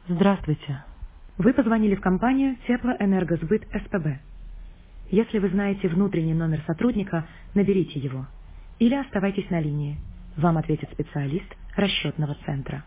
Здравствуйте. Вы позвонили в компанию Теплоэнергосбыт СПБ. Если вы знаете внутренний номер сотрудника, наберите его. Или оставайтесь на линии. Вам ответит специалист расчетного центра.